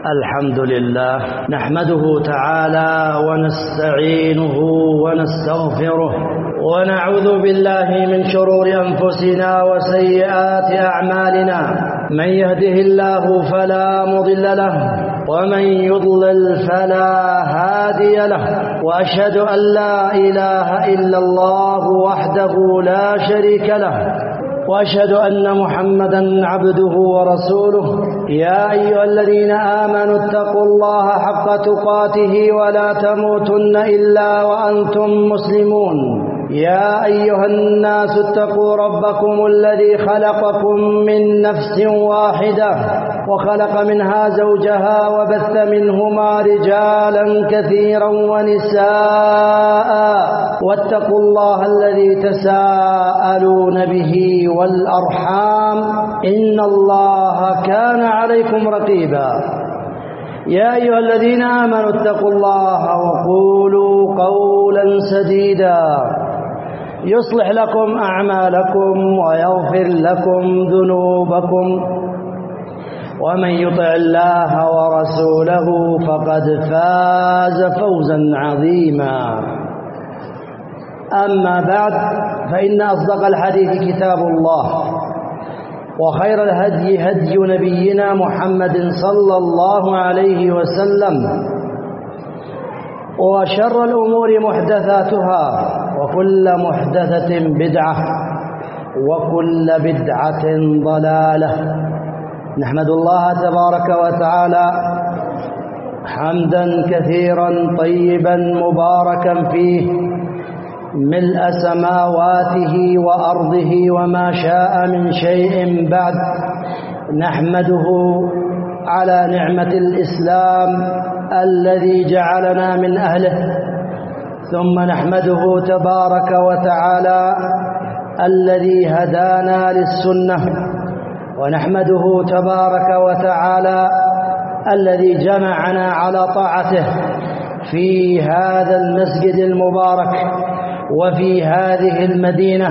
الحمد لله نحمده تعالى ونستعينه ونستغفره ونعوذ بالله من شرور أنفسنا وسيئات أعمالنا. من يهده الله فلا مضل له ومن يضلل فلا هادي له، وأشهد أن لا إله إلا الله وحده لا شريك له، وأشهد أن محمدا عبده ورسوله. يا أيها الذين آمنوا اتقوا الله حق تقاته ولا تموتن إلا وأنتم مسلمون. يا أيها الناس اتقوا ربكم الذي خلقكم من نفس واحدة وخلق منها زوجها وبث منهما رجالا كثيرا ونساء، واتقوا الله الذي تساءلون به والأرحام إن الله كان عليكم رقيبا. يا أيها الذين آمنوا اتقوا الله وقولوا قولا سديدا يصلح لكم أعمالكم ويغفر لكم ذنوبكم، ومن يطع الله ورسوله فقد فاز فوزا عظيما. أما بعد، فإن أصدق الحديث كتاب الله، وخير الهدي هدي نبينا محمد صلى الله عليه وسلم، وشر الأمور محدثاتها، وكل محدثة بدعة، وكل بدعة ضلالة. نحمد الله تبارك وتعالى حمدا كثيرا طيبا مباركا فيه، ملء سماواته وأرضه وما شاء من شيء بعد. نحمده على نعمة الإسلام الذي جعلنا من أهله، ثم نحمده تبارك وتعالى الذي هدانا للسنة، ونحمده تبارك وتعالى الذي جمعنا على طاعته في هذا المسجد المبارك وفي هذه المدينة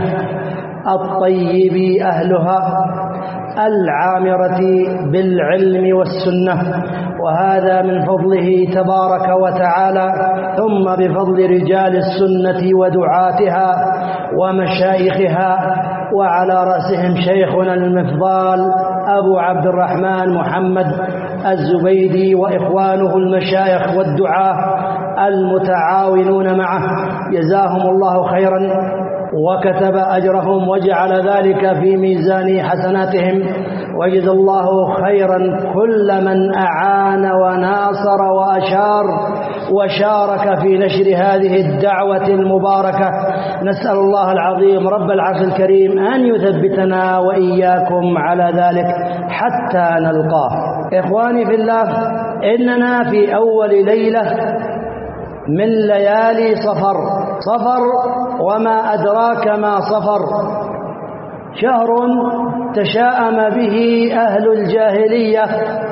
الطيب أهلها العامرة بالعلم والسنة، وهذا من فضله تبارك وتعالى، ثم بفضل رجال السنة ودعاتها ومشايخها، وعلى رأسهم شيخنا المفضال أبو عبد الرحمن محمد الزبيدي وإخوانه المشايخ والدعاة المتعاونون معه، جزاهم الله خيرا وكتب أجرهم وجعل ذلك في ميزان حسناتهم، وجزا الله خيرا كل من أعان وناصر وأشار وشارك في نشر هذه الدعوة المباركة. نسأل الله العظيم رب العرش الكريم أن يثبتنا وإياكم على ذلك حتى نلقاه. إخواني في الله، إننا في أول ليلة من ليالي صفر. وما أدراك ما صفر؟ شهر تشاءم به أهل الجاهلية،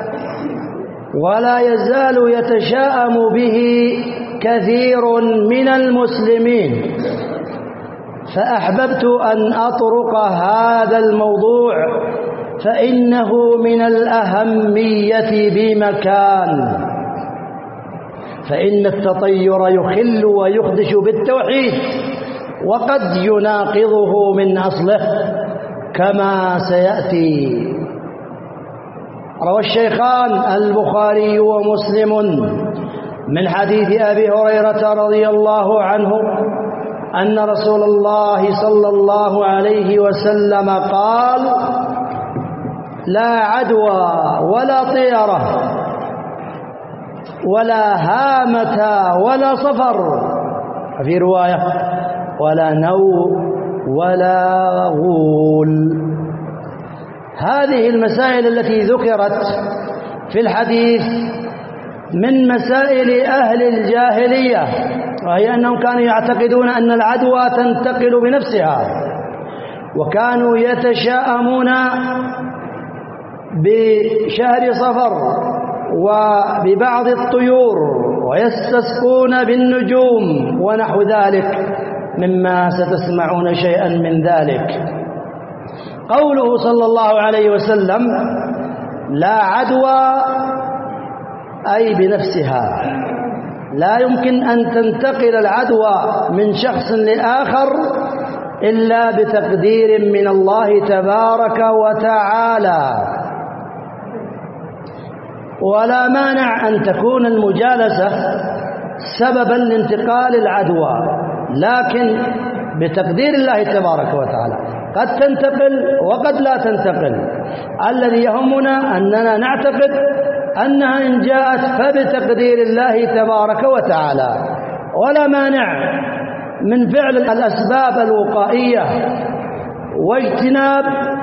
ولا يزال يتشاءم به كثير من المسلمين، فأحببت أن أطرق هذا الموضوع، فإنه من الأهمية بمكان. فإن التطير يخل ويخدش بالتوحيد، وقد يناقضه من أصله كما سيأتي. روى الشيخان البخاري ومسلم من حديث أبي هريرة رضي الله عنه أن رسول الله صلى الله عليه وسلم قال: لا عدوى ولا طيرة ولا هامة ولا صفر، في رواية ولا نوء ولا غول. هذه المسائل التي ذكرت في الحديث من مسائل أهل الجاهلية، وهي أنهم كانوا يعتقدون أن العدوى تنتقل بنفسها، وكانوا يتشاءمون بشهر صفر وببعض الطيور، ويستسقون بالنجوم ونحو ذلك، مما ستسمعون شيئا من ذلك. قوله صلى الله عليه وسلم: لا عدوى أي بنفسها. لا يمكن أن تنتقل العدوى من شخص لآخر إلا بتقدير من الله تبارك وتعالى. ولا مانع أن تكون المجالسة سببا لانتقال العدوى، لكن بتقدير الله تبارك وتعالى، قد تنتقل وقد لا تنتقل. الذي يهمنا أننا نعتقد أنها إن جاءت فبتقدير الله تبارك وتعالى، ولا مانع من فعل الأسباب الوقائية واجتناب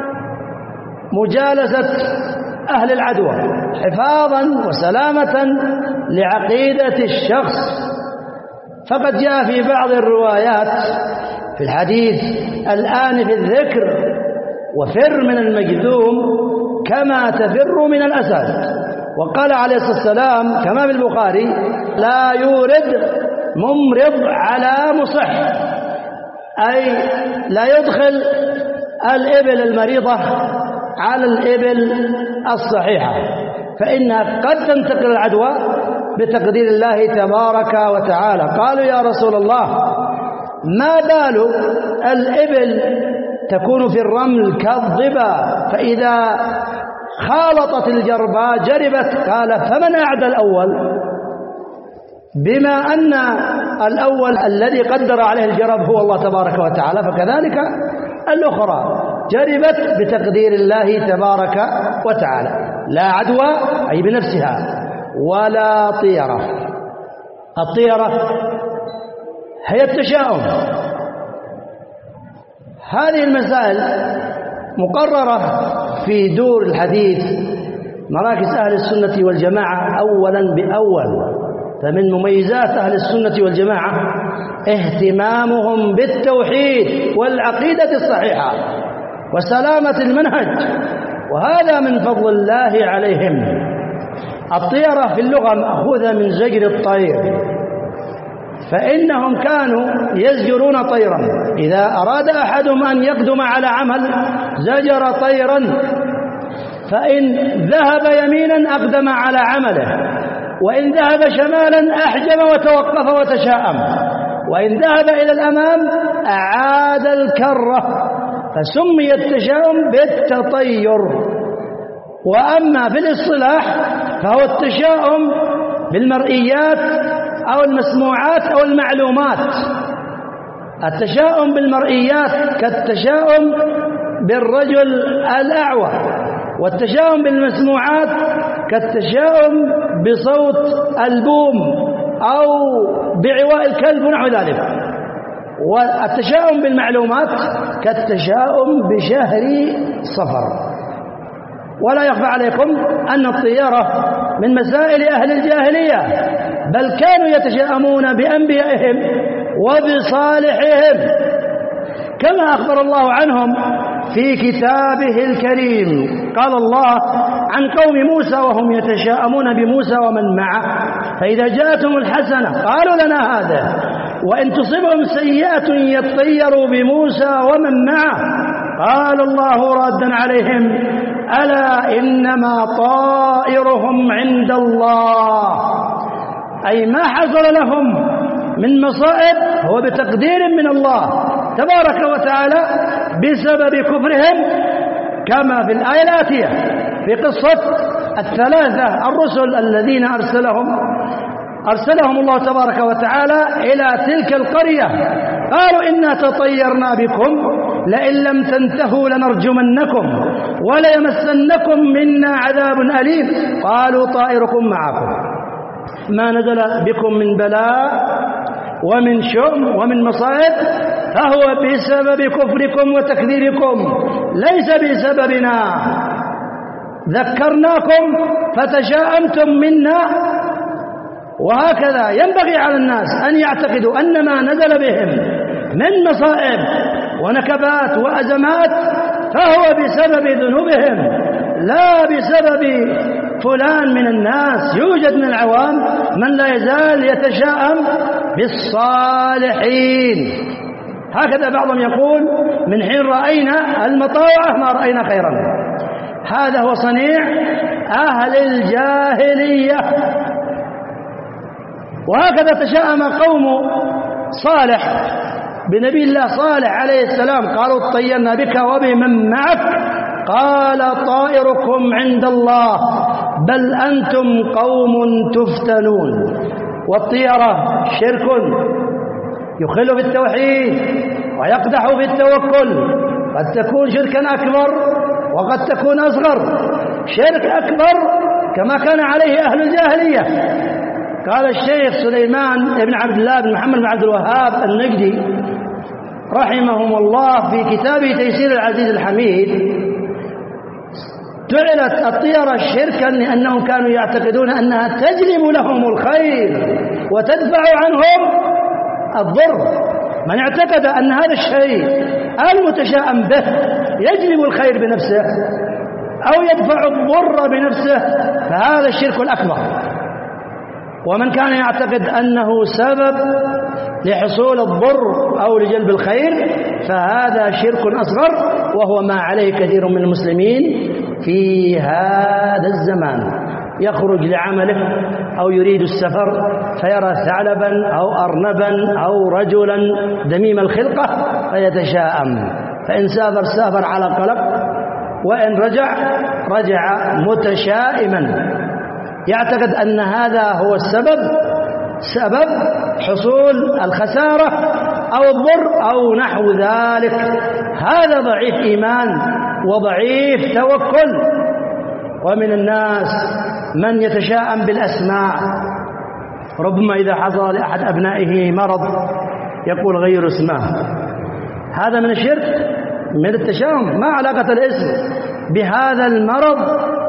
مجالسة أهل العدوى حفاظا وسلامة لعقيدة الشخص. فقد جاء في بعض الروايات في الحديث الآن في الذكر: وفر من المجذوم كما تفر من الأسد. وقال عليه الصلاة والسلام كما في البخاري: لا يورد ممرض على مصح، أي لا يدخل الإبل المريضة على الإبل الصحيحة، فإنها قد تنتقل العدوى بتقدير الله تبارك وتعالى. قالوا: يا رسول الله، ما بال الإبل تكون في الرمل كالظبا فإذا خالطت الجرباء جربت؟ قال: فمن أعدى الأول؟ بما أن الأول الذي قدر عليه الجرب هو الله تبارك وتعالى، فكذلك الأخرى جربت بتقدير الله تبارك وتعالى. لا عدوى أي بنفسها، ولا طيرة. الطيرة هي التشاؤم. هذه المسائل مقررة في دور الحديث مراكز أهل السنة والجماعة أولا بأول. فمن مميزات أهل السنة والجماعة اهتمامهم بالتوحيد والعقيدة الصحيحة وسلامة المنهج، وهذا من فضل الله عليهم. الطيرة في اللغة مأخوذة من زجر الطير، فإنهم كانوا يزجرون طيرا. إذا أراد أحدهم أن يقدم على عمل زجر طيرا، فإن ذهب يمينا أقدم على عمله، وإن ذهب شمالا أحجم وتوقف وتشاءم، وإن ذهب إلى الأمام أعاد الكرة، فسمي التشاؤم بالتطير. وأما في الاصطلاح فهو التشاؤم بالمرئيات أو المسموعات أو المعلومات. التشاؤم بالمرئيات كالتشاؤم بالرجل الأعور، والتشاؤم بالمسموعات كالتشاؤم بصوت البوم أو بعواء الكلب ونحو ذلك. والتشاؤم بالمعلومات كالتشاؤم بشهر صفر. ولا يخفى عليكم أن الطيرة من مسائل أهل الجاهلية، بل كانوا يتشاءمون بأنبيائهم وبصالحهم، كما أخبر الله عنهم في كتابه الكريم. قال الله عن قوم موسى وهم يتشاءمون بموسى ومن معه: فإذا جاءتهم الحسنة قالوا لنا هذا، وإن تصبهم سيئة يطيروا بموسى ومن معه. قال الله رادا عليهم: ألا إنما طائرهم عند الله. أي ما حصل لهم من مصائب هو بتقدير من الله تبارك وتعالى بسبب كفرهم، كما في الآية الآتية في قصة الثلاثة الرسل الذين أرسلهم الله تبارك وتعالى إلى تلك القرية. قالوا: إنا تطيرنا بكم لئن لم تنتهوا لنرجمنكم وليمسنكم منا عذاب أليم. قالوا: طائركم معكم، ما نزل بكم من بلاء ومن شؤم ومن مصائب فهو بسبب كفركم وتكذيبكم، ليس بسببنا. ذكرناكم فتشاءمتم منا. وهكذا ينبغي على الناس أن يعتقدوا أن ما نزل بهم من مصائب ونكبات وأزمات فهو بسبب ذنوبهم، لا بسبب فلان من الناس. يوجد من العوام من لا يزال يتشاءم بالصالحين. هكذا بعضهم يقول: من حين رأينا المطاوعة ما رأينا خيرا. هذا هو صنيع أهل الجاهلية، وهكذا تشاءم قوم صالح بنبي الله صالح عليه السلام، قالوا اطيرنا بك وبمن معك، قال طائركم عند الله بل أنتم قوم تفتنون. والطيرة شرك يخل بالتوحيد ويقدح بالتوكل، قد تكون شركا أكبر وقد تكون أصغر. شرك أكبر كما كان عليه أهل الجاهلية. قال الشيخ سليمان بن عبد الله بن محمد بن عبد الوهاب النجدي رحمهم الله في كتابه تيسير العزيز الحميد: جعلت الطيرة شركا لأنهم كانوا يعتقدون أنها تجلب لهم الخير وتدفع عنهم الضر. من اعتقد أن هذا الشيء المتشائم به يجلب الخير بنفسه أو يدفع الضر بنفسه فهذا الشرك الأكبر. ومن كان يعتقد أنه سبب لحصول الضر أو لجلب الخير فهذا شرك أصغر، وهو ما عليه كثير من المسلمين في هذا الزمان. يخرج لعمله أو يريد السفر فيرى ثعلبا أو أرنبا أو رجلا ذميم الخلقة فيتشاءم، فإن سافر على قلق، وإن رجع متشائما، يعتقد أن هذا هو سبب حصول الخسارة أو الضر أو نحو ذلك. هذا ضعيف إيمان وضعيف توكل. ومن الناس من يتشاءم بالأسماء، ربما إذا حصل لأحد أبنائه مرض يقول غير اسمه، هذا من الشرك، من التشاؤم، ما علاقة الاسم بهذا المرض.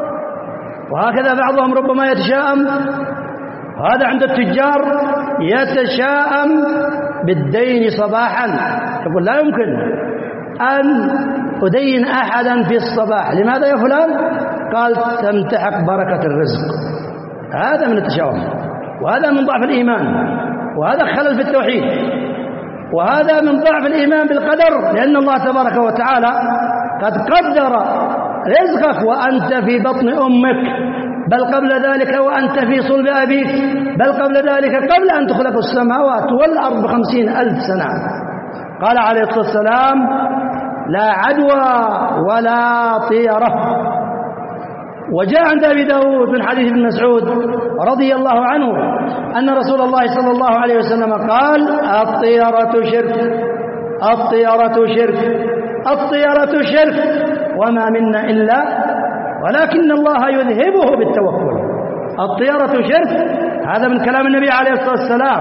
وهكذا بعضهم ربما يتشاءم، هذا عند التجار يتشاءم بالدين صباحا، يقول لا يمكن أن أدين أحدا في الصباح، لماذا يا فلان؟ قال تمتحق بركة الرزق. هذا من التشاؤم، وهذا من ضعف الإيمان، وهذا خلل في التوحيد، وهذا من ضعف الإيمان بالقدر، لأن الله تبارك وتعالى قد قدر رزقك وأنت في بطن أمك، بل قبل ذلك وأنت في صلب أبيك، بل قبل ذلك قبل أن تخلق السماوات والأرض ب50,000 سنة. قال عليه الصلاة والسلام لا عدوى ولا طيرة. وجاء عند أبي داود من حديث ابن مسعود رضي الله عنه أن رسول الله صلى الله عليه وسلم قال الطيرة شرك، الطيرة شرك، الطيرة شرك، وما منا إلا ولكن الله يذهبه بالتوكل. الطيرة شرك، هذا من كلام النبي عليه الصلاة والسلام.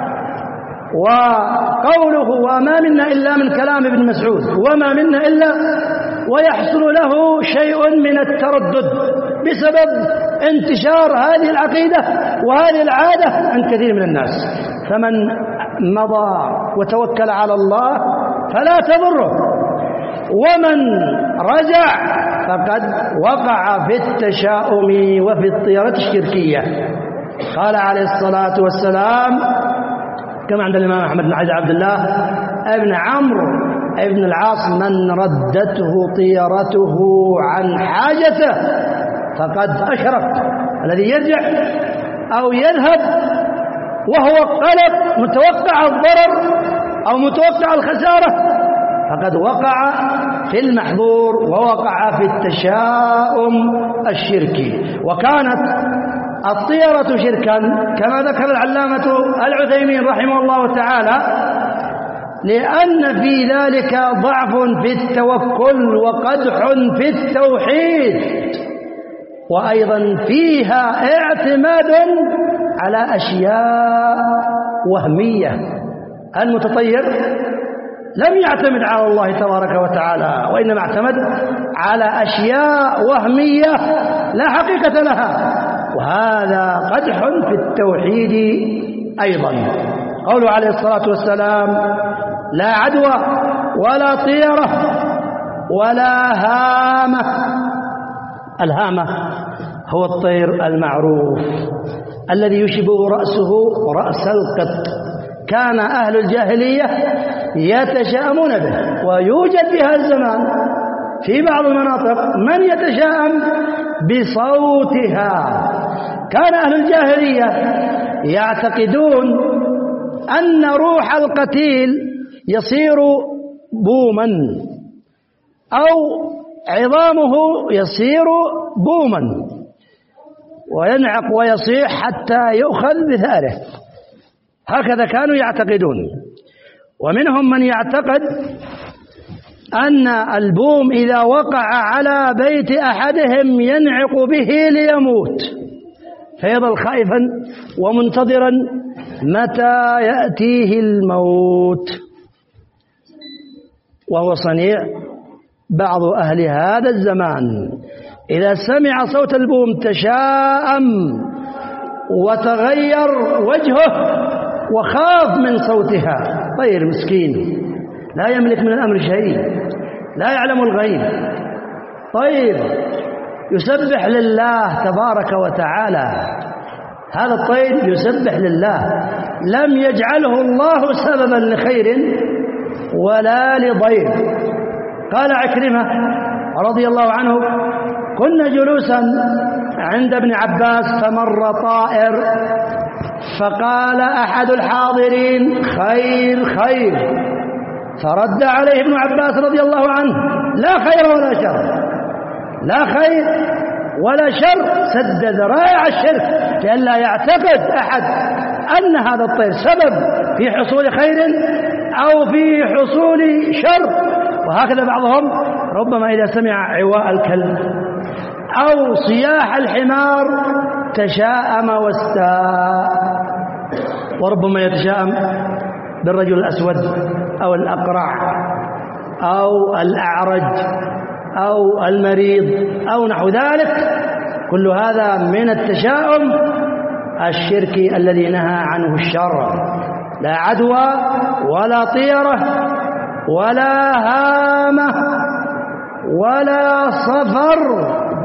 وقوله وما منا إلا من كلام ابن مسعود، وما منا إلا، ويحصل له شيء من التردد بسبب انتشار هذه العقيدة وهذه العادة عند كثير من الناس. فمن مضى وتوكل على الله فلا تضره، ومن رجع فقد وقع في التشاؤم وفي الطيرة الشركية. قال عليه الصلاة والسلام كما عند الإمام أحمد بن عبد الله ابن عمرو ابن العاص من ردته طيرته عن حاجته فقد أشرك. الذي يرجع أو يذهب وهو قلق متوقع الضرر أو متوقع الخسارة فقد وقع في المحظور ووقع في التشاؤم الشركي. وكانت الطيرة شركا كما ذكر العلامة العثيمين رحمه الله تعالى لأن في ذلك ضعف في التوكل وقدح في التوحيد، وأيضا فيها اعتماد على أشياء وهمية. المتطير لم يعتمد على الله تبارك وتعالى، وإنما اعتمد على أشياء وهمية لا حقيقة لها، وهذا قدح في التوحيد أيضا. قوله عليه الصلاة والسلام لا عدوى ولا طيرة ولا هامة. الهامة هو الطير المعروف الذي يشبه رأسه رأس القط، كان أهل الجاهلية يتشاءمون به، ويوجد في هذا الزمان في بعض المناطق من يتشاءم بصوتها. كان أهل الجاهلية يعتقدون أن روح القتيل يصير بوما أو عظامه يصير بوما وينعق ويصيح حتى يؤخذ بثأره، هكذا كانوا يعتقدون. ومنهم من يعتقد أن البوم إذا وقع على بيت أحدهم ينعق به ليموت، فيظل خائفا ومنتظرا متى يأتيه الموت، وهو صنيع بعض أهل هذا الزمان. إذا سمع صوت البوم تشاءم وتغير وجهه وخاف من صوتها. طير مسكين لا يملك من الأمر شيء، لا يعلم الغيب، طير يسبح لله تبارك وتعالى، هذا الطير يسبح لله، لم يجعله الله سببا لخير ولا لضير. قال عكرمة رضي الله عنه: كنا جلوسا عند ابن عباس فمر طائر فقال أحد الحاضرين: خير خير. فرد عليه ابن عباس رضي الله عنه: لا خير ولا شر، لا خير ولا شر، سد ذرائع الشرك، لئلا يعتقد أحد أن هذا الطير سبب في حصول خير أو في حصول شر. وهكذا بعضهم ربما إذا سمع عواء الكلب أو صياح الحمار تشاءم واستاء، وربما يتشاءم بالرجل الأسود أو الأقرع أو الأعرج أو المريض أو نحو ذلك. كل هذا من التشاؤم الشركي الذي نهى عنه الشرع، لا عدوى ولا طيرة ولا هامة ولا صفر.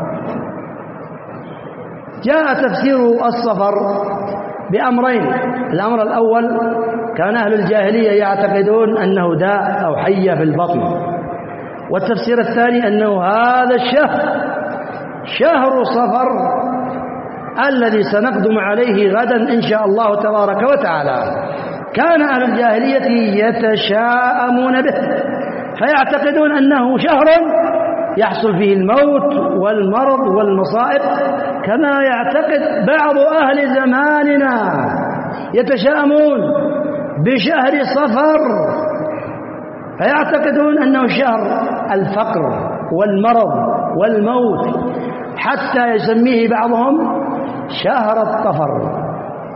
جاء تفسير الصفر بأمرين: الأمر الأول كان أهل الجاهلية يعتقدون أنه داء أو حية في البطن، والتفسير الثاني أنه هذا الشهر شهر صفر الذي سنقدم عليه غدا إن شاء الله تبارك وتعالى. كان أهل الجاهلية يتشاءمون به، فيعتقدون أنه شهر يحصل فيه الموت والمرض والمصائب، كما يعتقد بعض أهل زماننا يتشاءمون بشهر صفر، فيعتقدون أنه شهر الفقر والمرض والموت، حتى يسميه بعضهم شهر الطفر.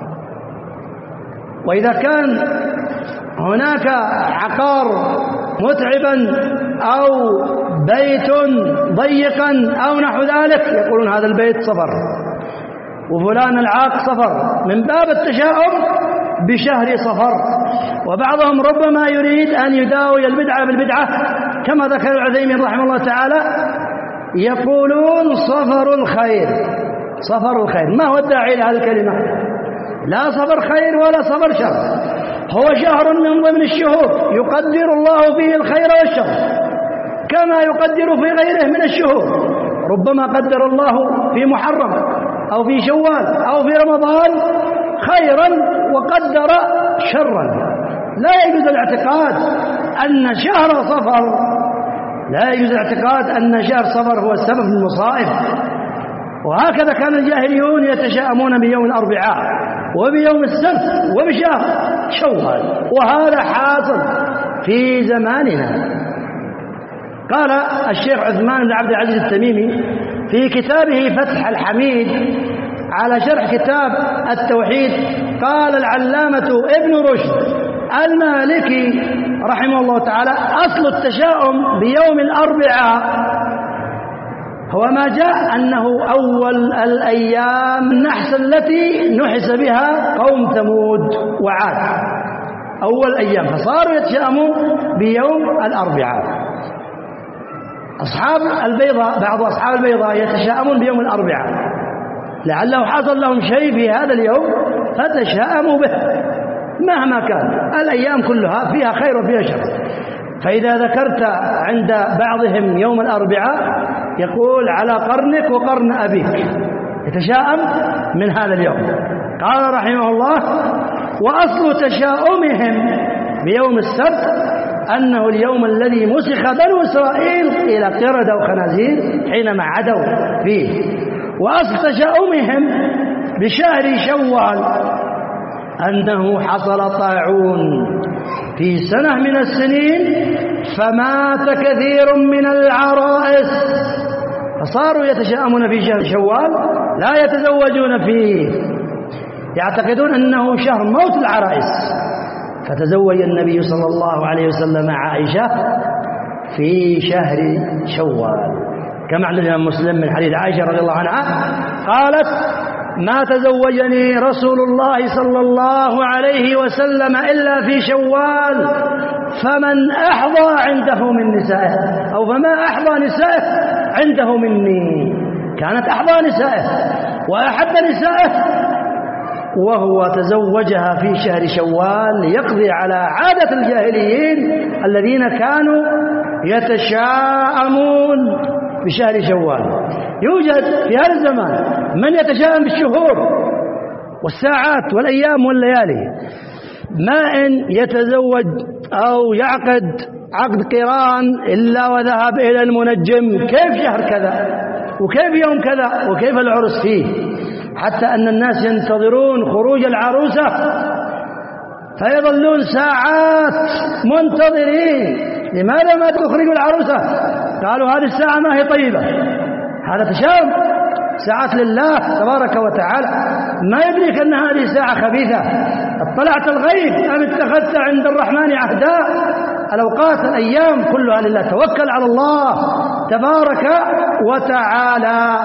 وإذا كان هناك عقار متعبا أو بيت ضيقا أو نحو ذلك يقولون هذا البيت صفر، وفلان العاق صفر، من باب التشاؤم بشهر صفر. وبعضهم ربما يريد أن يداوي البدعة بالبدعة، كما ذكر العثيمين رحمه الله تعالى، يقولون صفر الخير، صفر الخير. ما هو الداعي لهذه الكلمة؟ لا صفر خير ولا صفر شر، هو شهر من ضمن الشهور يقدر الله فيه الخير والشر كما يقدر في غيره من الشهور. ربما قدر الله في محرم أو في شوال أو في رمضان خيرا وقدر شرا. لا يجوز الاعتقاد أن شهر صفر، لا يجوز الاعتقاد أن شهر صفر هو السبب في المصائب. وهكذا كان الجاهليون يتشاءمون بيوم الأربعاء وبيوم السبت وبشهر شوال، وهذا حاصل في زماننا. قال الشيخ عثمان بن عبد العزيز التميمي في كتابه فتح الحميد على شرح كتاب التوحيد، قال العلامة ابن رشد المالكي رحمه الله تعالى: أصل التشاؤم بيوم الأربعاء هو ما جاء أنه أول الأيام النحس التي نحس بها قوم ثمود وعاد، أول أيام، فصاروا يتشاءمون بيوم الأربعاء. أصحاب البيضاء، بعض أصحاب البيضاء يتشاءمون بيوم الأربعاء لعله حصل لهم شيء في هذا اليوم فتشاءموا به. مهما كان الأيام كلها فيها خير وفيها شر، فإذا ذكرت عند بعضهم يوم الأربعاء يقول على قرنك وقرن أبيك، يتشاءم من هذا اليوم. قال رحمه الله: وأصل تشاؤمهم بيوم السبت أنه اليوم الذي مسخ بنو إسرائيل إلى قردة وخنازير حينما عدوا فيه. وأصل تشاؤمهم بشهر شوال أنه حصل طاعون في سنة من السنين فمات كثير من العرائس، فصاروا يتشاءمون في شهر شوال لا يتزوجون فيه، يعتقدون أنه شهر موت العرائس. فتزوج النبي صلى الله عليه وسلم عائشة في شهر شوال، كما عند الإمام مسلم من حديث عائشة رضي الله عنها قالت: ما تزوجني رسول الله صلى الله عليه وسلم إلا في شوال، فمن أحظى عنده من نسائه، أو فما أحظى نسائه عنده مني. كانت أحظى نسائه وأحب نسائه، وهو تزوجها في شهر شوال ليقضي على عادة الجاهليين الذين كانوا يتشاءمون بشهر شوال. يوجد في هذا الزمان من يتشاءم بالشهور والساعات والأيام والليالي، ما إن يتزوج أو يعقد عقد قران إلا وذهب إلى المنجم كيف شهر كذا وكيف يوم كذا وكيف العرس فيه، حتى أن الناس ينتظرون خروج العروسة فيظلون ساعات منتظرين. لماذا ما تخرجوا العروسة؟ قالوا هذه الساعة ما هي طيبة. هذا تشاؤم، ساعات لله تبارك وتعالى، ما يدريك أن هذه ساعة خبيثة. اطلعت الغيب أم اتخذت عند الرحمن عهدا؟ الأوقات الأيام كلها لله، توكل على الله تبارك وتعالى.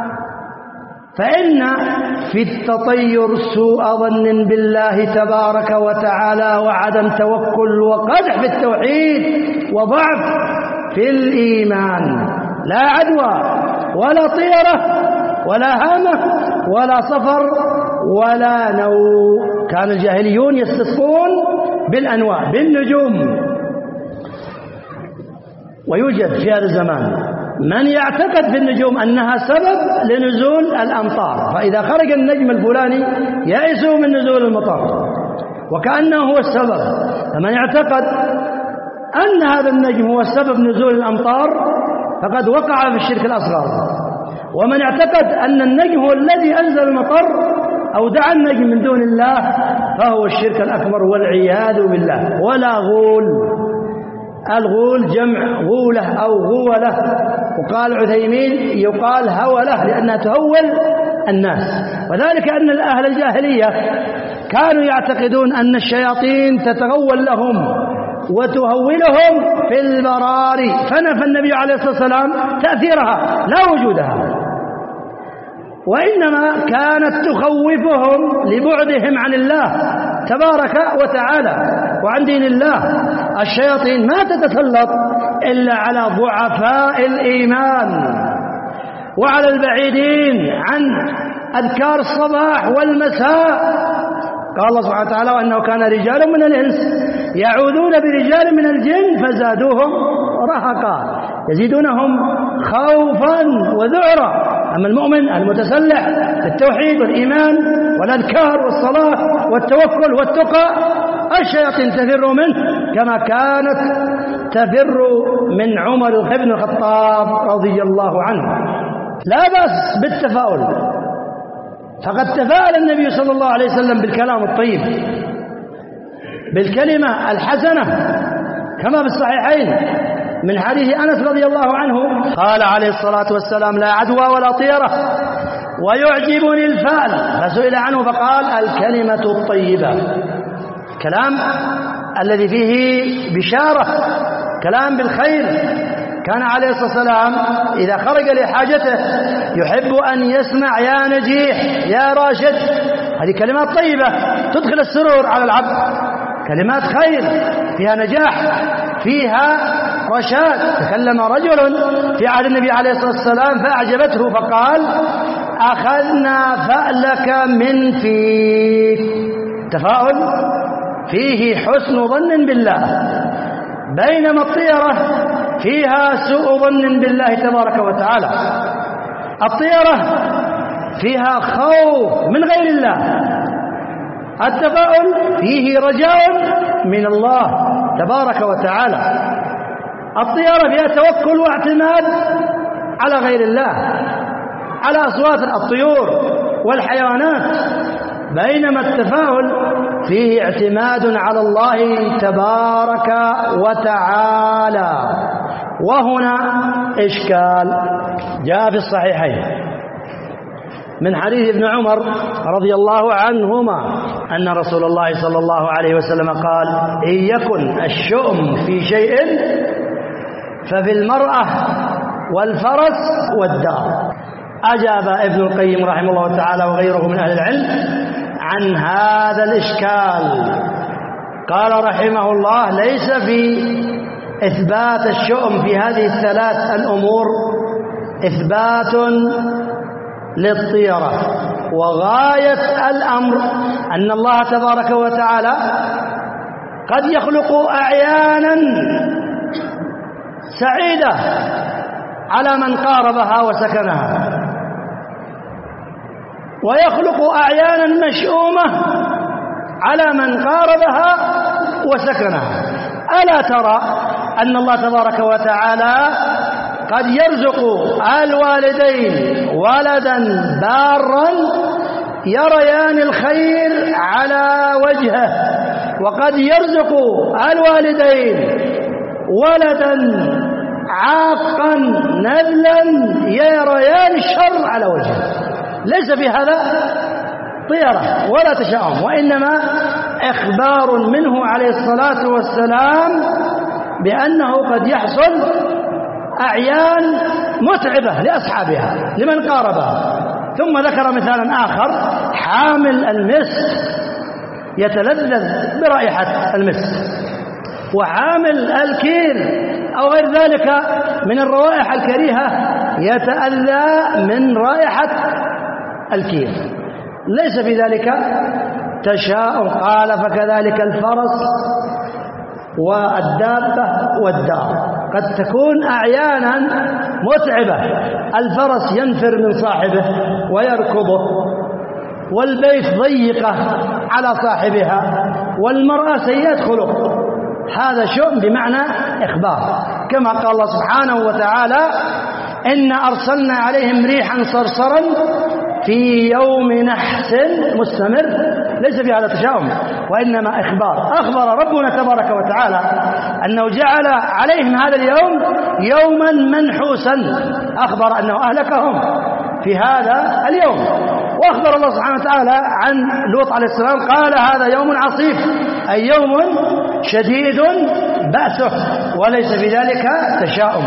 فإن في التطير سوء ظن بالله تبارك وتعالى وعدم توكل وقدح في التوحيد وضعف في الإيمان، لا عدوى ولا طيرة ولا هامة ولا صفر ولا نوء. كان الجاهليون يستسقون بالأنواع بالنجوم. ويوجد في هذا الزمان من يعتقد في النجوم أنها سبب لنزول الأمطار، فإذا خرج النجم الفلاني يئسوا من نزول المطر وكأنه هو السبب. فمن يعتقد أن هذا النجم هو سبب نزول الأمطار فقد وقع في الشرك الأصغر. ومن اعتقد أن النجم هو الذي أنزل المطر أو دعا النجم من دون الله فهو الشرك الأكبر والعياذ بالله. ولا غول، الغول جمع غولة أو غولة، وقال عثيمين يقال هولة لأنها تهول الناس، وذلك أن أهل الجاهلية كانوا يعتقدون أن الشياطين تتغول لهم وتهولهم في البراري، فنفى النبي عليه الصلاة والسلام تأثيرها لا وجودها، وإنما كانت تخوفهم لبعدهم عن الله تبارك وتعالى وعن دين الله. الشياطين ما تتسلط إلا على ضعفاء الإيمان وعلى البعيدين عن أذكار الصباح والمساء. قال الله سبحانه وتعالى: وأنه كان رجال من الإنس يعوذون برجال من الجن فزادوهم رهقا، يزيدونهم خوفا وذعرا. أما المؤمن المتسلح بالتوحيد والإيمان والأذكار والصلاة والتوكل والتقى الشياطين تفر منه كما كانت تفر من عمر بن الخطاب رضي الله عنه. لا بأس بالتفاؤل، فقد تفاءل النبي صلى الله عليه وسلم بالكلام الطيب بالكلمة الحسنة كما بالصحيحين من حديث أنس رضي الله عنه قال عليه الصلاة والسلام: لا عدوى ولا طيرة ويعجبني الفأل. فسئل عنه فقال: الكلمة الطيبة، كلام الذي فيه بشارة، كلام بالخير. كان عليه الصلاة والسلام إذا خرج لحاجته يحب أن يسمع: يا نجيح، يا راشد. هذه كلمات طيبة تدخل السرور على العبد، كلمات خير فيها نجاح فيها رشاد. تكلم رجل في عهد النبي عليه الصلاة والسلام فأعجبته فقال: أخذنا فألك من فيك. تفاؤل فيه حسن ظن بالله، بينما الطيرة فيها سوء ظن بالله تبارك وتعالى. الطيرة فيها خوف من غير الله التفاؤل فيه رجاء من الله تبارك وتعالى. الطيرة فيها توكل واعتماد على غير الله، على أصوات الطيور والحيوانات، بينما التفاؤل فيه اعتماد على الله تبارك وتعالى. وهنا إشكال جاء في الصحيحين من حديث ابن عمر رضي الله عنهما أن رسول الله صلى الله عليه وسلم قال: إن يكن الشؤم في شيء ففي المرأة والفرس والدار. أجاب ابن القيم رحمه الله تعالى وغيره من أهل العلم عن هذا الإشكال، قال رحمه الله: ليس في إثبات الشؤم في هذه الثلاث الأمور إثبات للطيرة، وغاية الأمر أن الله تبارك وتعالى قد يخلق أعيانا سعيدة على من قاربها وسكنها، ويخلق أعيانا مشؤومة على من قاربها وسكنها. ألا ترى أن الله تبارك وتعالى قد يرزق الوالدين ولدا بارا يريان الخير على وجهه، وقد يرزق الوالدين ولدا عاقا نذلا يريان الشر على وجهه. ليس في هذا طيرة ولا تشاؤم، وإنما إخبار منه عليه الصلاة والسلام بأنه قد يحصل أعيان متعبة لأصحابها لمن قاربها. ثم ذكر مثالا آخر: حامل المسك يتلذذ برائحة المسك، وحامل الكير أو غير ذلك من الروائح الكريهة يتأذى من رائحة الكير. ليس في ذلك تشاؤم. قال: فكذلك الفرس والدابة والدار قد تكون أعيانا متعبة. الفرس ينفر من صاحبه ويركضه، والبيت ضيقة على صاحبها، والمرأة سيئة خلق. هذا شؤم بمعنى إخبار، كما قال الله سبحانه وتعالى: إنا أرسلنا عليهم ريحا صرصرا في يوم نحس مستمر. ليس في هذا تشاؤم وإنما إخبار. أخبر ربنا تبارك وتعالى أنه جعل عليهم هذا اليوم يوما منحوسا، أخبر أنه أهلكهم في هذا اليوم. وأخبر الله سبحانه وتعالى عن لوط عليه السلام قال: هذا يوم عصيب، أي يوم شديد بأسه، وليس في ذلك تشاؤم.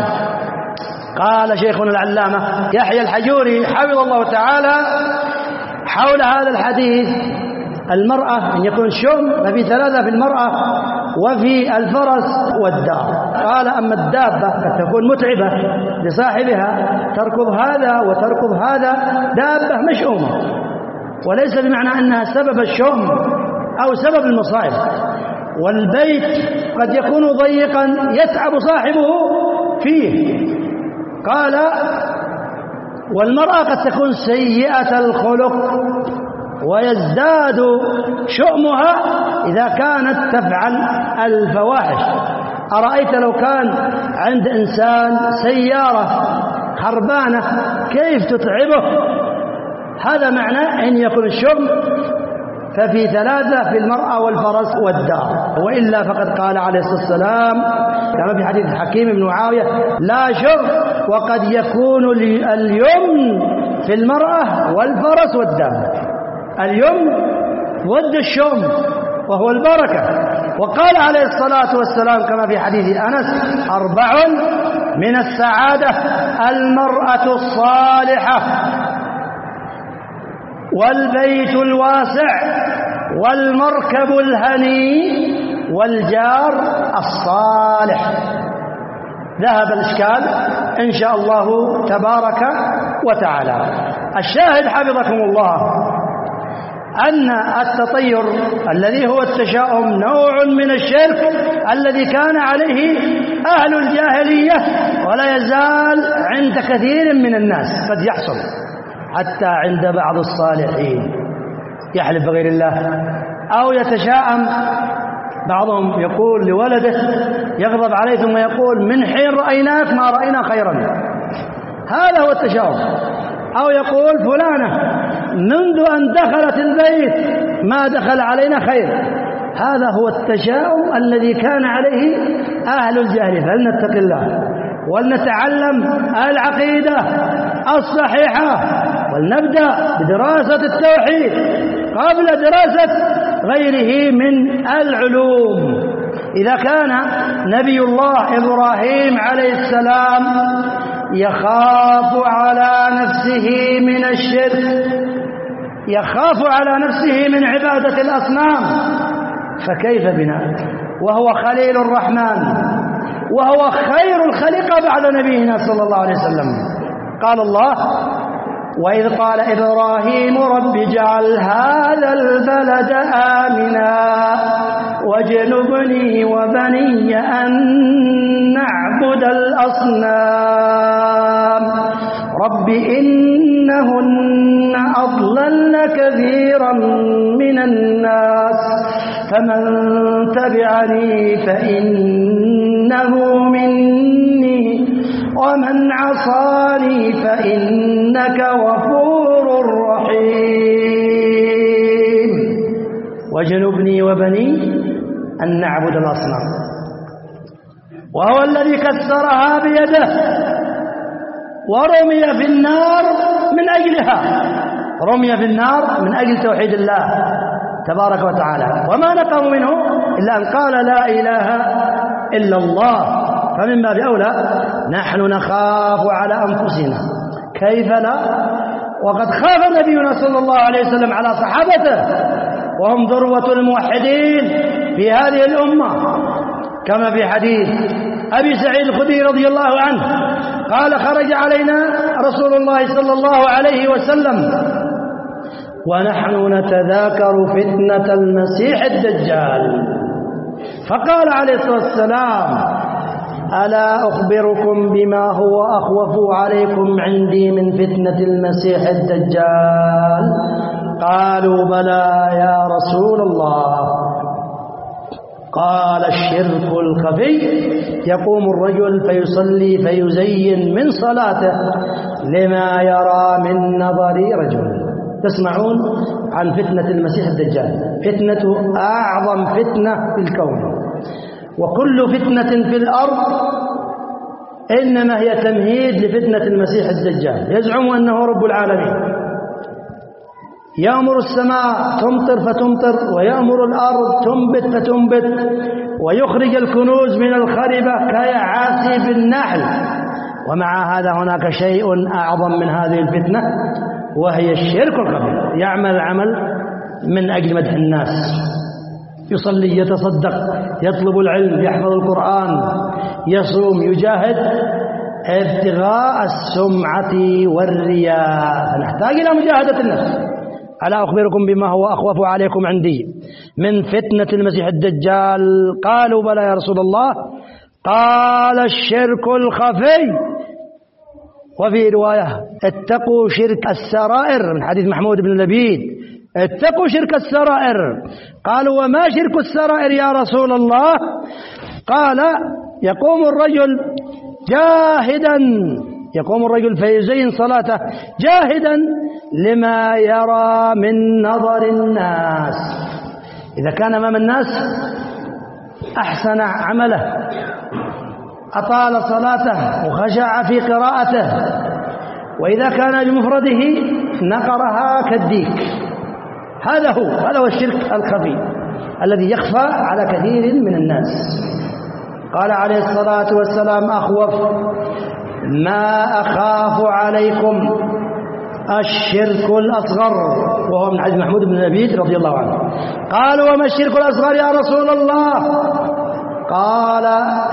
قال شيخنا العلامة يحيى الحجوري حفظه الله تعالى حول هذا الحديث: المرأة إن يكون شؤم ففي ثلاثة، في المرأة وفي الفرس والدار. قال: أما الدابة قد تكون متعبة لصاحبها، تركض هذا وتركض هذا، دابة مشؤومة، وليس بمعنى أنها سبب الشؤم أو سبب المصائب. والبيت قد يكون ضيقا يتعب صاحبه فيه. قال: والمرأة قد تكون سيئة الخلق ويزداد شؤمها إذا كانت تفعل الفواحش. أرأيت لو كان عند إنسان سيارة خربانة كيف تتعبه؟ هذا معناه أن يكون الشؤم ففي ثلاثة، في المرأة والفرس والدار. وإلا فقد قال عليه الصلاة والسلام كما في حديث حكيم بن معاوية: لا شؤم وقد يكون اليمن في المرأة والفرس والدابة. اليمن ضد الشؤم وهو البركة. وقال عليه الصلاة والسلام كما في حديث أنس: 4 من السعادة المرأة الصالحة والبيت الواسع والمركب الهني والجار الصالح. ذهب الإشكال إن شاء الله تبارك وتعالى. الشاهد حفظكم الله أن التطير الذي هو التشاؤم نوع من الشرك الذي كان عليه أهل الجاهلية، ولا يزال عند كثير من الناس قد يحصل، حتى عند بعض الصالحين يحلف بغير الله أو يتشاءم. بعضهم يقول لولده يغضب عليه ثم يقول من حين رأيناك ما رأينا خيرا، هذا هو التشاؤم. أو يقول فلانة منذ أن دخلت البيت ما دخل علينا خير، هذا هو التشاؤم الذي كان عليه أهل الجاهلية. فلنتق الله ولنتعلم العقيدة الصحيحة، ولنبدأ بدراسة التوحيد قبل دراسة غيره من العلوم. إذا كان نبي الله إبراهيم عليه السلام يخاف على نفسه من الشرك، يخاف على نفسه من عبادة الأصنام، فكيف بنا وهو خليل الرحمن وهو خير الخليقة بعد نبينا صلى الله عليه وسلم؟ قال الله: وإذ قال إبراهيم رب اجعل هذا البلد آمنا واجنبني وبني أن نعبد الأصنام رب إنهن أضللن كثيرا من الناس فمن تبعني فإنه مني ومن عصاني فإنك غفور رحيم واجنبني وبني أن نعبد الأصنام. وهو الذي كسرها بيده ورمي في النار من أجلها، رمي في النار من أجل توحيد الله تبارك وتعالى. وما نقموا منه إلا أن قال لا إله إلا الله. فمن باب أولى نحن نخاف على أنفسنا، كيف لا وقد خاف نبينا صلى الله عليه وسلم على صحابته وهم ذروة الموحدين في هذه الأمة، كما في حديث أبي سعيد الخدري رضي الله عنه قال: خرج علينا رسول الله صلى الله عليه وسلم ونحن نتذاكر فتنة المسيح الدجال، فقال عليه الصلاة والسلام: ألا أخبركم بما هو أخوف عليكم عندي من فتنة المسيح الدجال؟ قالوا: بلى يا رسول الله. قال: الشرك الخفي، يقوم الرجل فيصلي فيزين من صلاته لما يرى من نظر رجل. تسمعون عن فتنة المسيح الدجال، فتنة أعظم فتنة في الكون، وكل فتنة في الأرض إنما هي تمهيد لفتنة المسيح الدجال. يزعم أنه رب العالمين، يأمر السماء تمطر فتمطر، ويأمر الأرض تنبت فتنبت، ويخرج الكنوز من الخربة كيعاسيب النحل. ومع هذا هناك شيء أعظم من هذه الفتنة وهي الشرك الخفي. يعمل عمل من أجل مدح الناس، يصلي، يتصدق، يطلب العلم، يحفظ القرآن، يصوم، يجاهد ابتغاء السمعة والرياء. نحتاج إلى مجاهدة النفس. ألا أخبركم بما هو أخوف عليكم عندي من فتنة المسيح الدجال؟ قالوا: بلى يا رسول الله. قال: الشرك الخفي. وفي رواية: اتقوا شرك السرائر، من حديث محمود بن لبيد: اتقوا شرك السرائر. قالوا: وما شرك السرائر يا رسول الله؟ قال: يقوم الرجل جاهدا، يقوم الرجل فيزين صلاته جاهدا لما يرى من نظر الناس. إذا كان أمام الناس أحسن عمله، أطال صلاته وخشع في قراءته، وإذا كان بمفرده نقرها كالديك. هذا هو الشرك الخفي الذي يخفى على كثير من الناس. قال عليه الصلاة والسلام: أخوف ما أخاف عليكم الشرك الأصغر، وهو من حديث محمود بن لبيد رضي الله عنه. قالوا: وما الشرك الأصغر يا رسول الله؟ قال: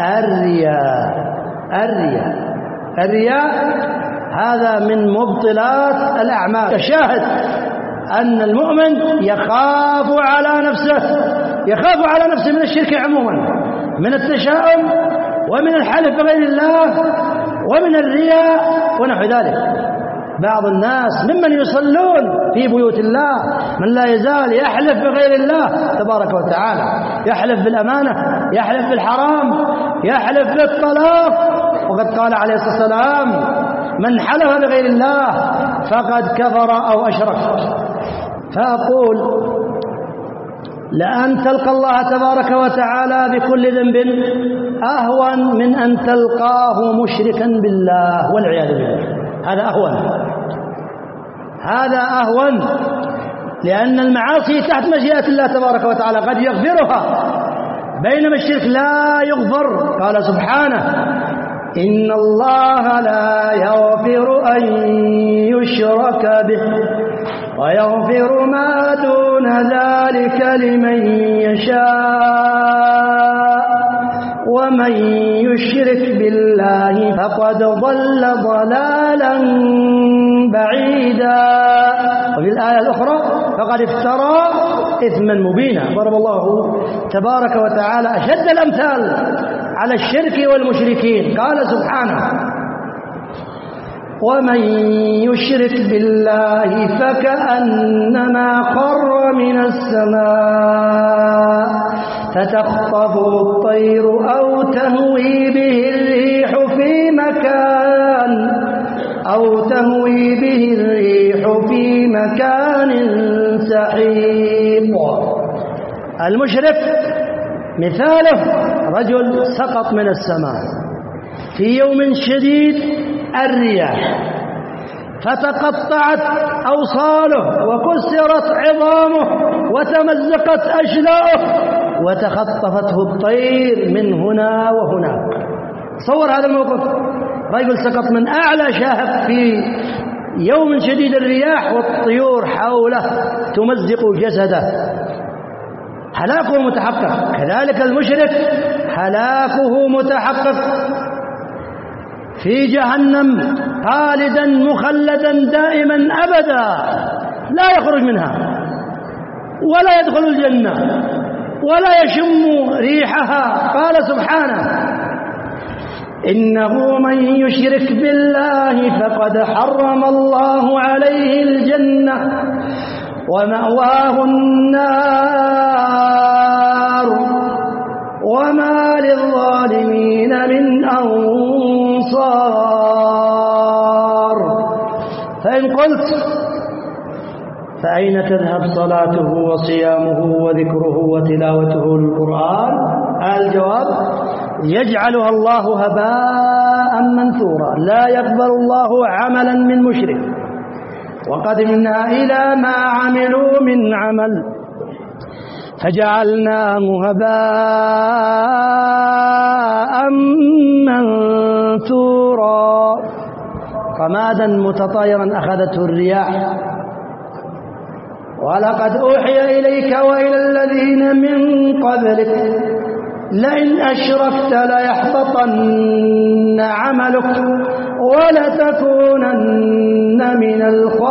الرياء هذا من مبطلات الأعمال. الشاهد أن المؤمن يخاف على نفسه من الشرك عموما، من التشاؤم ومن الحلف بغير الله ومن الرياء ونحو ذلك. بعض الناس ممن يصلون في بيوت الله من لا يزال يحلف بغير الله تبارك وتعالى، يحلف بالأمانة، يحلف بالحرام، يحلف بالطلاق. وقد قال عليه الصلاة والسلام: من حلف بغير الله فقد كفر أو أشرك. فأقول: لأن تلقى الله تبارك وتعالى بكل ذنب أهون من أن تلقاه مشركا بالله والعياذ بالله. هذا أهون، لأن المعاصي تحت مشيئة الله تبارك وتعالى قد يغفرها، بينما الشرك لا يغفر. قال سبحانه: إن الله لا يغفر أن يشرك به ويغفر ما دون ذلك لمن يشاء ومن يشرك بالله فقد ضل ضلالا بعيدا. وفي الآية الأخرى: فقد افترى إثما مبينا. ضرب الله تبارك وتعالى أشد الأمثال على الشرك والمشركين. قال سبحانه: ومن يشرك بالله فكأنما خر من السماء فتخطفه الطير أو تهوي به الريح في مكان سحيق. المشرك مثاله رجل سقط من السماء في يوم شديد الرياح، فتقطعت أوصاله وكسرت عظامه وتمزقت أشلاؤه وتخطفته الطير من هنا وهناك. تصور هذا الموقف، رجل سقط من أعلى شاهق في يوم شديد الرياح والطيور حوله تمزق جسده، هلاكه متحقق. كذلك المشرك هلاكه متحقق في جهنم خالدا مخلدا دائما أبدا، لا يخرج منها ولا يدخل الجنة ولا يشم ريحها. قال سبحانه: إنه من يشرك بالله فقد حرم الله عليه الجنة ومأواه النار وما للظالمين من أنصار. فإن قلت: فأين تذهب صلاته وصيامه وذكره وتلاوته للقرآن؟ الجواب: يجعلها الله هباء منثورا، لا يقبل الله عملا من مشرك. وقدمنا إلى ما عملوا من عمل فجعلناه هباء منثورا، رمادا متطايرا أخذته الرياح. ولقد أوحي إليك وإلى الذين من قبلك لئن أشركت ليحبطن عملك ولتكونن من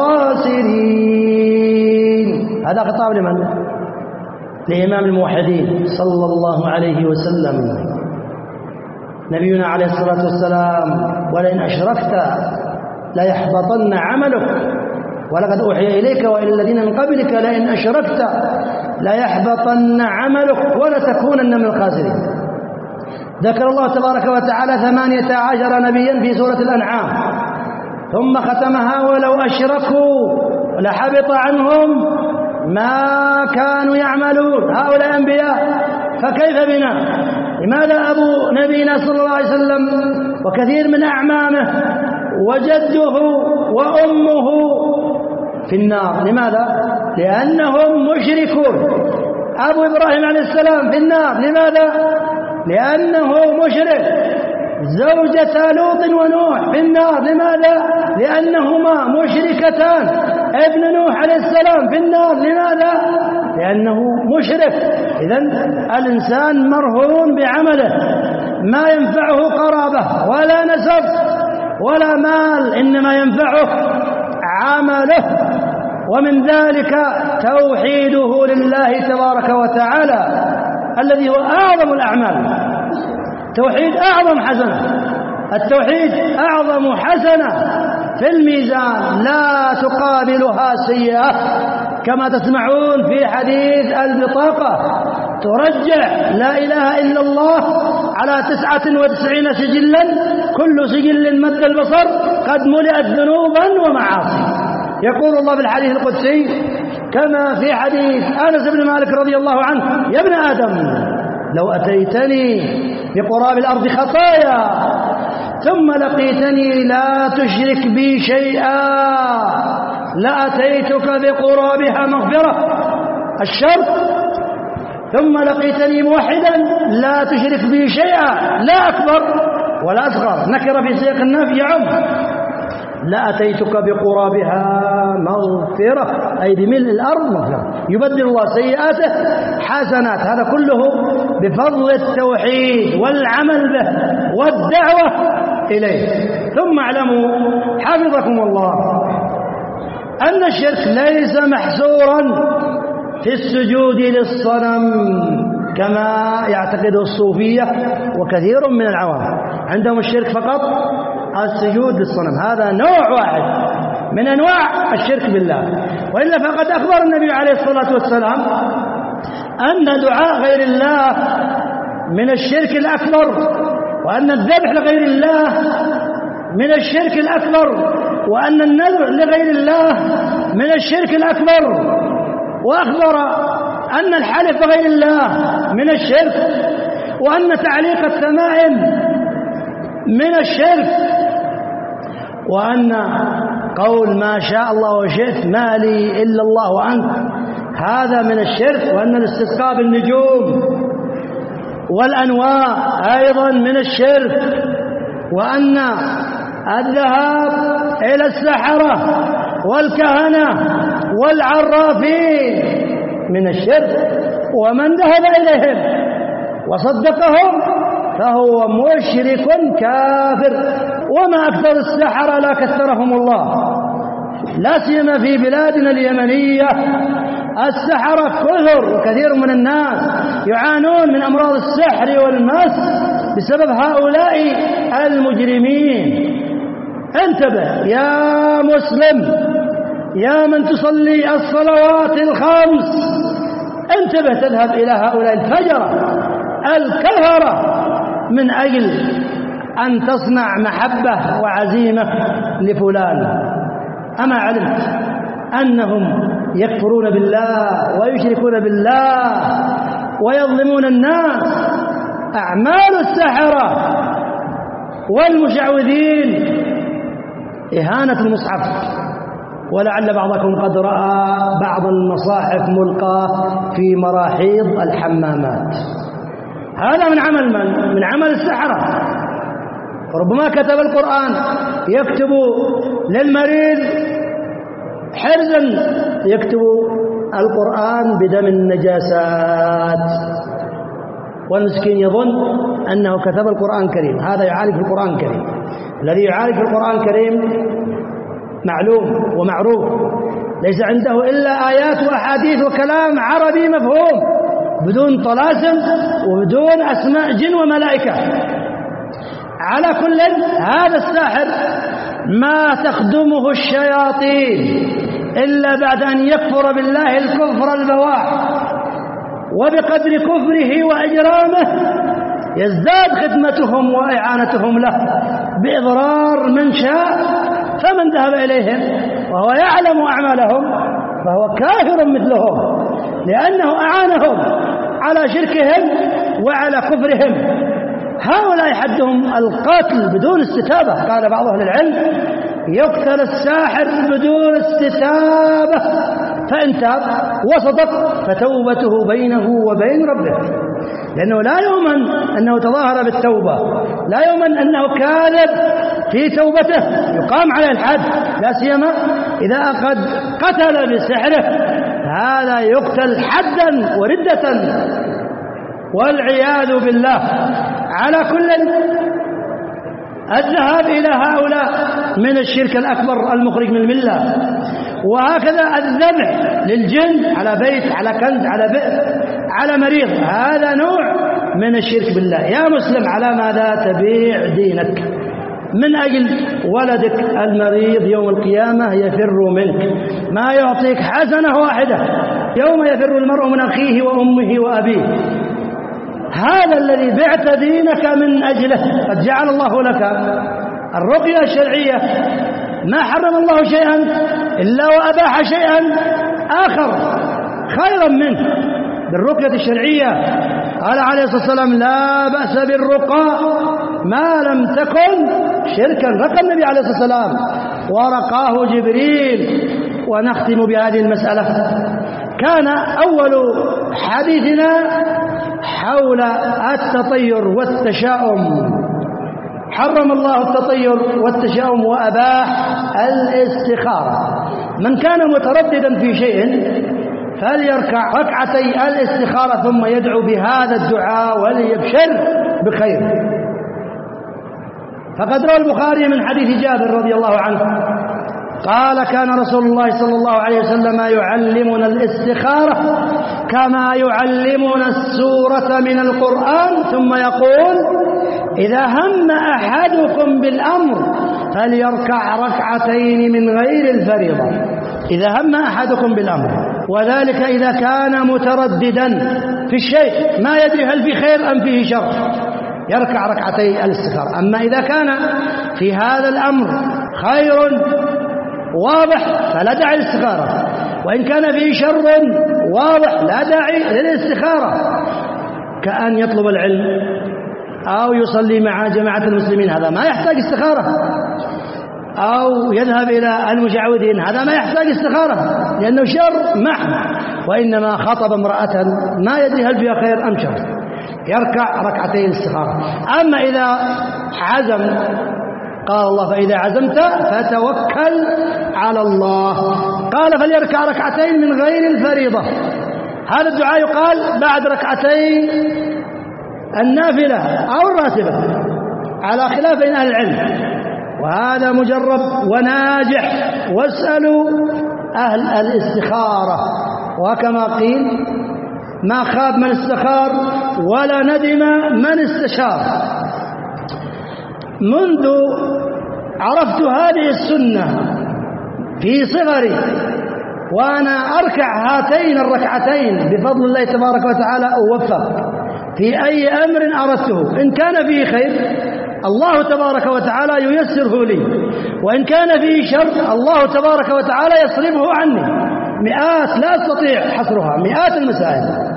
الخاسرين. هذا خطاب لمن؟ لإمام الموحدين صلى الله عليه وسلم، نبينا عليه الصلاة والسلام: ولئن أشركت ليحبطن عملك. ولقد أوحي إليك وإلى الذين من قبلك لئن أشركت ليحبطن عملك ولتكونن من الخاسرين. ذكر الله تبارك وتعالى 18 نبيا في سورة الأنعام، ثم ختمها: ولو أشركوا لحبط عنهم ما كانوا يعملون. هؤلاء أنبياء، فكيف بنا؟ لماذا أبو نبينا صلى الله عليه وسلم وكثير من أعمامه وجده وأمه في النار؟ لماذا؟ لأنهم مشركون. أبو إبراهيم عليه السلام في النار. لماذا؟ لأنه مشرك. زوجة لوط ونوح في النار. لماذا؟ لأنهما مشركتان. ابن نوح عليه السلام في النار. لماذا؟ لأنه مشرك. إذن الإنسان مرهون بعمله، ما ينفعه قرابة ولا نسب ولا مال، إنما ينفعه عمله. ومن ذلك توحيده لله تبارك وتعالى الذي هو أعظم الأعمال. توحيد أعظم حسنة، التوحيد أعظم حسنة في الميزان لا تقابلها سيئة، كما تسمعون في حديث البطاقة ترجع لا إله إلا الله على 99 سجلا، كل سجل مد البصر قد ملئت ذنوبا ومعاصي. يقول الله بالحديث القدسي كما في حديث أنس بن مالك رضي الله عنه: يا ابن آدم لو أتيتني بقراب الأرض خطايا ثم لقيتني لا تشرك بي شيئا لأتيتك بقرابها مغفرة. الشرط: ثم لقيتني موحدا لا تشرك بي شيئا، لا أكبر ولا أصغر، نكر في سياق النفي يعم، لأتيتك بقرابها مغفرة، أي بملء الأرض مغفرة، يبدل الله سيئاته حسنات. هذا كله بفضل التوحيد والعمل به والدعوة إليه. ثم اعلموا حفظكم الله أن الشرك ليس محصورا في السجود للصنم كما يعتقده الصوفية وكثير من العوام، عندهم الشرك فقط السجود للصنم، هذا نوع واحد من أنواع الشرك بالله. وإلا فقد أخبر النبي عليه الصلاة والسلام أن دعاء غير الله من الشرك الأكبر، وأن الذبح لغير الله من الشرك الأكبر، وأن النذر لغير الله من الشرك الأكبر، وأخبر أن الحلف بغير الله من الشرك، وأن تعليق التمائم من الشرك، وأن قول ما شاء الله وشئت ما لي إلا الله وأنت هذا من الشرك، وأن الاستسقاء بالنجوم والأنواع أيضا من الشرك، وأن الذهاب إلى السحرة والكهنة والعرافين من الشرك، ومن ذهب إليهم وصدقهم فهو مشرك كافر. وما أكثر السحرة لا كثرهم الله، لا سيما في بلادنا اليمنية السحرة كثر، وكثير من الناس يعانون من أمراض السحر والمس بسبب هؤلاء المجرمين. انتبه يا مسلم، يا من تصلي الصلوات الخمس، انتبه تذهب إلى هؤلاء الفجرة الكفرة من أجل أن تصنع محبة وعزيمة لفلان. أما علمت أنهم يكفرون بالله ويشركون بالله ويظلمون الناس؟ أعمال السحرة والمشعوذين إهانة المصحف، ولعل بعضكم قد رأى بعض المصاحف ملقاة في مراحيض الحمامات. هذا من عمل من عمل السحرة. ربما كتب القرآن يكتب للمريض حرزا، يكتب القرآن بدم النجاسات، والمسكين يظن أنه كتب القرآن الكريم. هذا يعالج في القرآن الكريم. الذي يعالج في القرآن الكريم معلوم ومعروف، ليس عنده إلا آيات وأحاديث وكلام عربي مفهوم بدون طلاسم وبدون أسماء جن وملائكة. على كل هذا الساحر ما تخدمه الشياطين إلا بعد أن يكفر بالله الكفر البواح، وبقدر كفره وإجرامه يزداد خدمتهم وإعانتهم له بإضرار من شاء. فمن ذهب إليهم وهو يعلم أعمالهم فهو كافر مثلهم، لأنه أعانهم على شركهم وعلى كفرهم. هؤلاء حدهم القتل بدون استتابة. قال بعض أهل العلم يقتل الساحر بدون استتابة، فإن تاب وصدق فتوبته بينه وبين ربه، لأنه لا يؤمن أنه تظاهر بالتوبة، لا يؤمن أنه كاذب في توبته يقام عليه الحد، لا سيما إذا قد قتل بسحره، هذا يقتل حدا وردة والعياذ بالله. على كل الذهاب إلى هؤلاء من الشرك الأكبر المخرج من الملة. وهكذا الذبح للجن على بيت، على كنز، على بئر، على مريض، هذا نوع من الشرك بالله. يا مسلم على ماذا تبيع دينك؟ من أجل ولدك المريض يوم القيامة يفر منك، ما يعطيك حسنة واحدة، يوم يفر المرء من أخيه وأمه وأبيه. هذا الذي بعت دينك من أجله. قد جعل الله لك الرقية الشرعية، ما حرم الله شيئا إلا وأباح شيئا آخر خيرا منه بالرقية الشرعية. قال عليه الصلاة والسلام: لا بأس بالرقى ما لم تكن شركا. رقى النبي عليه الصلاة والسلام ورقاه جبريل. ونختم بهذه المسألة. كان أول حديثنا حول التطير والتشاؤم. حرم الله التطير والتشاؤم وأباح الاستخارة. من كان مترددا في شيء فليركع ركعتي الاستخارة ثم يدعو بهذا الدعاء وليبشر بخير. فقد روى البخاري من حديث جابر رضي الله عنه قال: كان رسول الله صلى الله عليه وسلم يعلمنا الاستخارة كما يعلمنا السورة من القرآن، ثم يقول: إذا هم أحدكم بالأمر فليركع ركعتين من غير الفريضة. إذا هم أحدكم بالأمر، وذلك إذا كان مترددا في الشيء ما يدري هل في خير أم فيه شر، يركع ركعتي الاستخارة. أما إذا كان في هذا الأمر خير واضح فلا داعي للاستخارة، وإن كان فيه شر واضح لا داعي للاستخارة، كأن يطلب العلم أو يصلي مع جماعة المسلمين، هذا ما يحتاج استخارة، أو يذهب إلى المجعودين، هذا ما يحتاج استخارة لأنه شر محض. وإنما خطب امرأة ما يدري هل فيها خير أم شر، يركع ركعتين الاستخارة. أما إذا عزم، قال الله: فإذا عزمت فتوكل على الله. قال: فليركع ركعتين من غير الفريضة. هذا الدعاء يقال بعد ركعتين النافلة أو الراتبة على خلاف بين أهل العلم، وهذا مجرب وناجح. واسألوا أهل الاستخارة، وكما قيل: ما خاب من استخار ولا ندم من استشار. منذ عرفت هذه السنة في صغري وأنا أركع هاتين الركعتين بفضل الله تبارك وتعالى أوفق في أي أمر أردته. إن كان فيه خير الله تبارك وتعالى ييسره لي، وإن كان فيه شر الله تبارك وتعالى يصرفه عني. مئات لا أستطيع حصرها، مئات المسائل.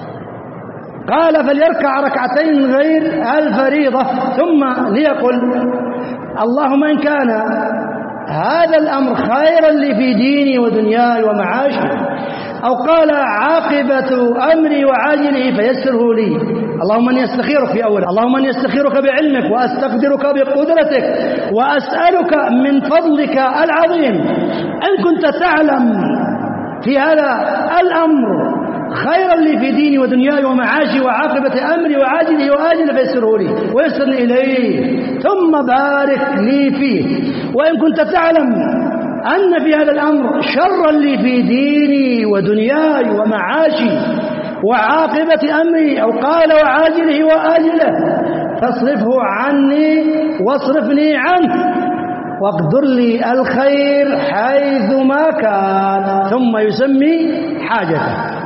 قال: فليركع ركعتين من غير الفريضة، ثم ليقل: اللهم إن كان هذا الأمر خيرا لي في ديني ودنياي ومعاشي، أو قال عاقبة أمري وعاجله فيسره لي. اللهم أني أستخيرك في أوله، اللهم أني أستخيرك بعلمك وأستقدرك بقدرتك وأسألك من فضلك العظيم. إن كنت تعلم في هذا الأمر خيرا لي في ديني ودنياي ومعاشي وعاقبة أمري وعاجله وآجله فيسره لي ويسرني إليه، ثم بارك لي فيه. وإن كنت تعلم أن في هذا الأمر شرا لي في ديني ودنياي ومعاشي وعاقبة أمري، أو قال وعاجله وآجله، فاصرفه عني واصرفني عنه، واقدر لي الخير حيث ما كان. ثم يسمي حاجته.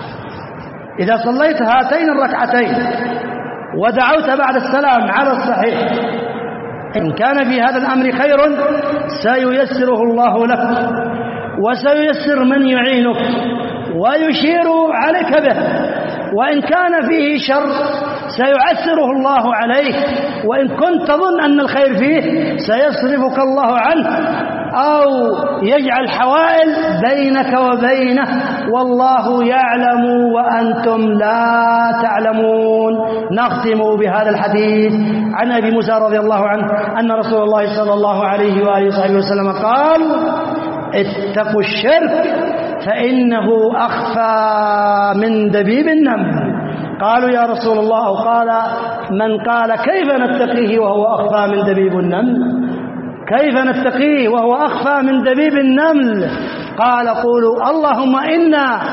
إذا صليت هاتين الركعتين ودعوت بعد السلام على الصحيح، إن كان في هذا الأمر خير سييسره الله لك، وسييسر من يعينك ويشير عليك به. وإن كان فيه شر سيعسره الله عليك، وإن كنت تظن أن الخير فيه سيصرفك الله عنه، أو يجعل حوائل بينك وبينه، والله يعلم وأنتم لا تعلمون. نختم بهذا الحديث عن أبي موسى رضي الله عنه أن رسول الله صلى الله عليه وآله وصحبه وسلم قال: اتقوا الشرك فإنه أخفى من دبيب النمل. قالوا: يا رسول الله، أو قال من قال: كيف نتقيه وهو أخفى من دبيب النمل؟ كيف نتقيه وهو أخفى من دبيب النمل؟ قال: قولوا: اللهم إنا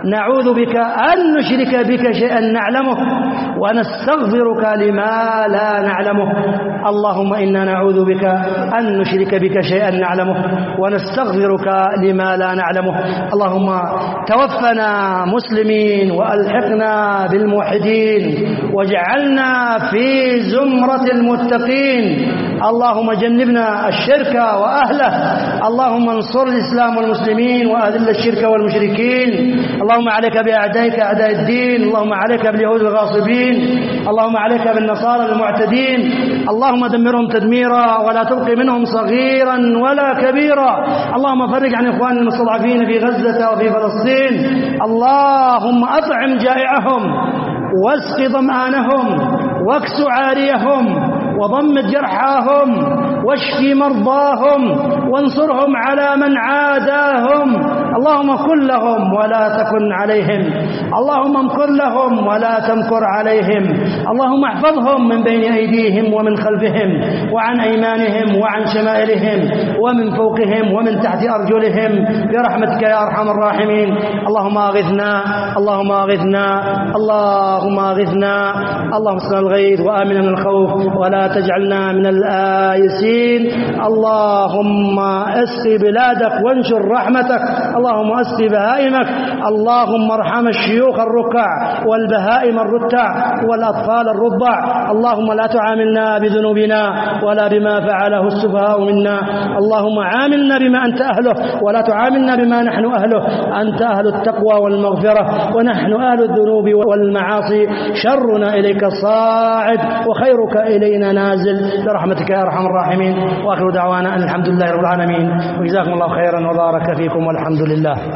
نعوذ بك أن نشرك بك شيئا نعلمه ونستغفرك لما لا نعلمه. اللهم إنا نعوذ بك أن نشرك بك شيئا نعلمه ونستغفرك لما لا نعلمه. اللهم توفنا مسلمين وألحقنا بالموحدين واجعلنا في زمرة المتقين. اللهم جنبنا الشرك وأهله. اللهم انصر الإسلام والمسلمين وأذل الشرك والمشركين. اللهم عليك بأعدائك أعداء الدين. اللهم عليك باليهود الغاصبين. اللهم عليك بالنصارى المعتدين. اللهم دمرهم تدميرا ولا تبق منهم صغيرا ولا كبيرا. اللهم فرج عن إخواننا المستضعفين في غزة وفي فلسطين. اللهم أطعم جائعهم واسق ظمآنهم واكس عاريهم وضمد جرحاهم واشف مرضاهم وانصرهم على من عاداهم. اللهم كن لهم ولا تكن عليهم. اللهم امكر لهم ولا تمكر عليهم. اللهم احفظهم من بين أيديهم ومن خلفهم وعن أيمانهم وعن شمائلهم ومن فوقهم ومن تحت أرجلهم برحمتك يا أرحم الراحمين. اللهم أغثنا اللهم أغثنا اللهم أغثنا. اللهم اسقنا الغيث وآمنا من الخوف ولا تجعلنا من الآيسين. اللهم اسق بلادك وانشر رحمتك. اللهم اسق بهائمك. اللهم ارحم الشيوخ الركع والبهائم الرتع والأطفال الرضع. اللهم لا تعاملنا بذنوبنا ولا بما فعله السفهاء منا. اللهم عاملنا بما أنت أهله ولا تعاملنا بما نحن أهله. أنت أهل التقوى والمغفرة ونحن أهل الذنوب والمعاصي. شرنا إليك صاعد وخيرك إلينا نازل برحمتك يا أرحم الراحمين. وآخر دعوانا أن الحمد لله رب العالمين. وجزاكم الله خيرا وبارك فيكم والحمد لله.